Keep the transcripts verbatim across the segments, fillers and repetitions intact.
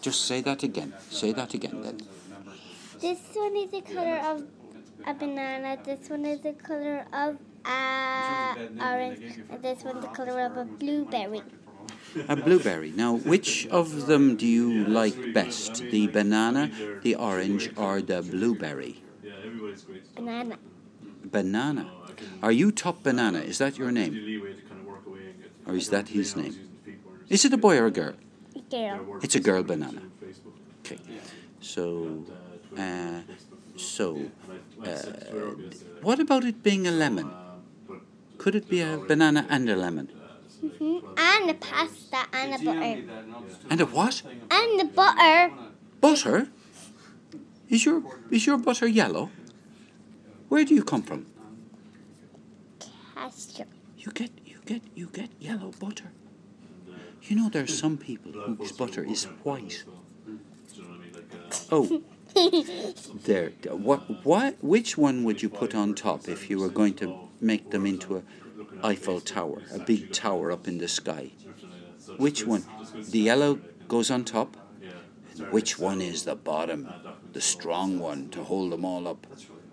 Just say that again. Say that again then. This one is the color of a banana. This one is the color of a orange. And this one the color of a blueberry. A blueberry. Now, which of them do you like best? The banana, the orange, or the blueberry? Banana. Banana. Are you Top Banana? Is that your name? Or is that his name? Is it a boy or a girl? Girl. It's a girl banana. Okay. So, uh, so, uh, what about it being a lemon? Could it be a banana and a lemon? Mm-hmm. And a pasta and a butter. And a what? And the butter. Butter? Is your is your butter yellow? Where do you come from? Pasture. You get you get you get yellow butter. You know there's some people whose butter is white. Oh, there. What what? Which one would you put on top if you were going to make them into a Eiffel Tower, a big tower up in the sky? Which one? The yellow goes on top. And which one is the bottom, the strong one to hold them all up?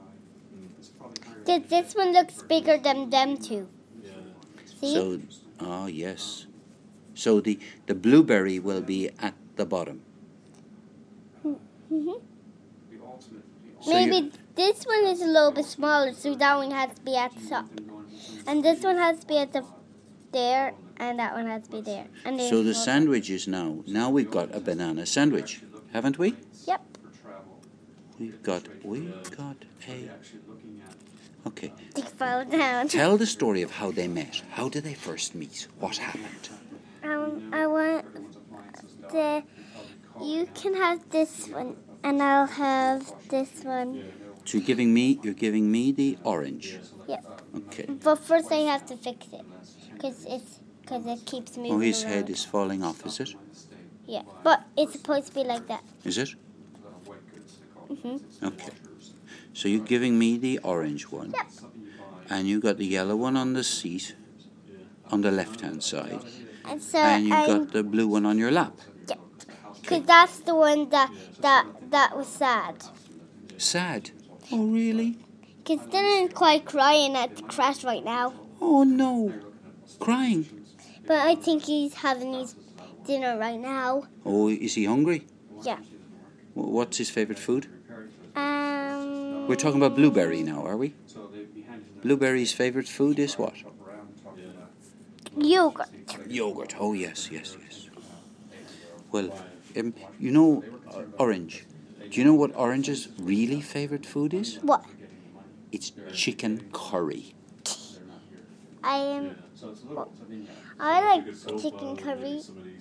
Because this one looks bigger than them two. See? So, oh yes. So the, the blueberry will be at the bottom. Mm-hmm. So Maybe this one is a little bit smaller, so that one has to be at the top. And this one has to be at the there, and that one has to be there. And So the sandwich is now, now we've got a banana sandwich, haven't we? Yep. We've got, we've got a... Okay. They fell down. Tell the story of how they met. How did they first meet? What happened? Um, I want the... You can have this one, and I'll have this one. So you're giving me, you're giving me the orange. Yep. Okay. But first I have to fix it, because it's because it keeps moving Oh, his around. head is falling off, is it? Yeah, but it's supposed to be like that. Is it? Mhm. Okay. So you're giving me the orange one. Yep. And you got the yellow one on the seat, on the left-hand side. And so And you I'm, got the blue one on your lap. Yep. Because that's the one that that that was sad. Sad. Oh, really? Because Dylan's quite crying at the crash right now. Oh, no. Crying. But I think he's having his dinner right now. Oh, is he hungry? Yeah. Wh- What's his favourite food? Um. We're talking about blueberry now, are we? Blueberry's favourite food is what? Yogurt. Yogurt. Oh, yes, yes, yes. Well, um, you know, uh, Orange. Do you know what Orange's really favourite food is? What? It's chicken curry. I am. I like chicken curry.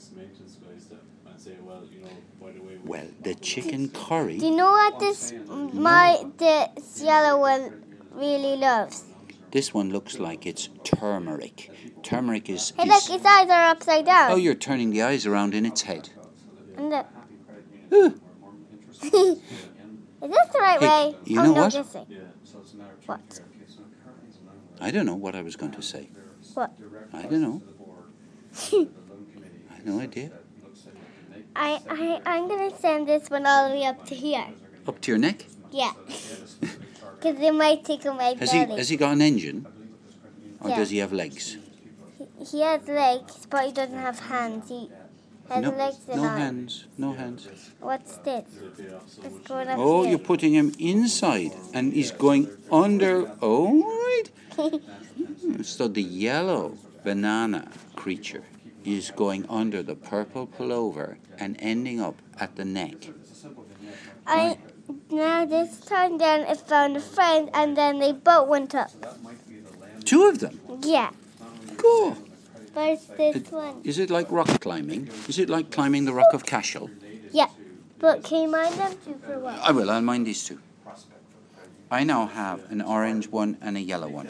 Well, the chicken curry... Do you know what this my this yellow one really loves? This one looks like it's turmeric. Turmeric is... Hey, is look, its eyes are upside down. oh, you're turning the eyes around in its head. And look. Ooh. Is this the right Hey, way? you oh, know no, what? Guessing. What? I don't know what I was going to say. What? I don't know. I have no idea. I, I, I'm going to send this one all the way up to here. Up to your neck? Yeah. Because it might tickle my Has he belly. has he got an engine? Or Yeah. does he have legs? He, he has legs, but he doesn't have hands. He has No, legs and no arms. hands. No hands. What's this? It's going up Oh, here. you're putting him inside. And he's going under... Oh, right. So the yellow banana creature is going under the purple pullover and ending up at the neck. I now this time then it found a friend and then they both went up. Two of them? Yeah. Cool. Where's this It- one? Is it like rock climbing? Is it like climbing the Rock of Cashel? Yeah. But can you mind them two for what? I will, I'll mind these two. I now have an orange one and a yellow one.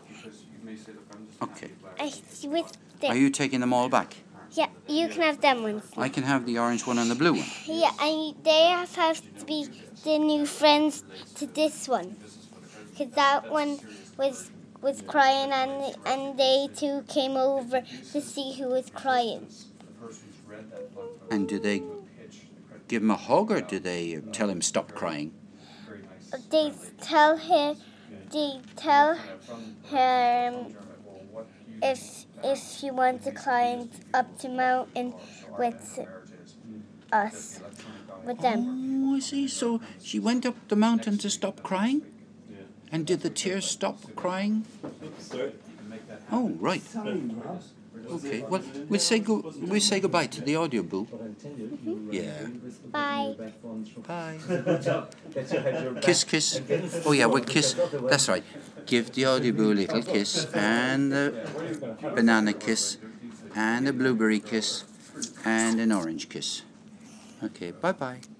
Okay. I with them. Are you taking them all back? Yeah, you can have them ones. I can have the orange one and the blue one. Yeah, and they have, have to be the new friends to this one. Because that one was was crying and and they two came over to see who was crying. And do they give him a hug, or do they tell him stop crying? They tell her, they tell her if if she wants to climb up the mountain with us, with them. Oh, I see. So she went up the mountain to stop crying? And did the tears stop crying? Oh, right. Okay. Well, we'll say go. We'll say goodbye to the audio boo. Mm-hmm. Yeah. Bye. Bye. Kiss, kiss. Oh yeah, we'll kiss. That's right. Give the audio boo a little kiss, and a banana kiss, and a blueberry kiss, and an orange kiss. Okay. Bye bye.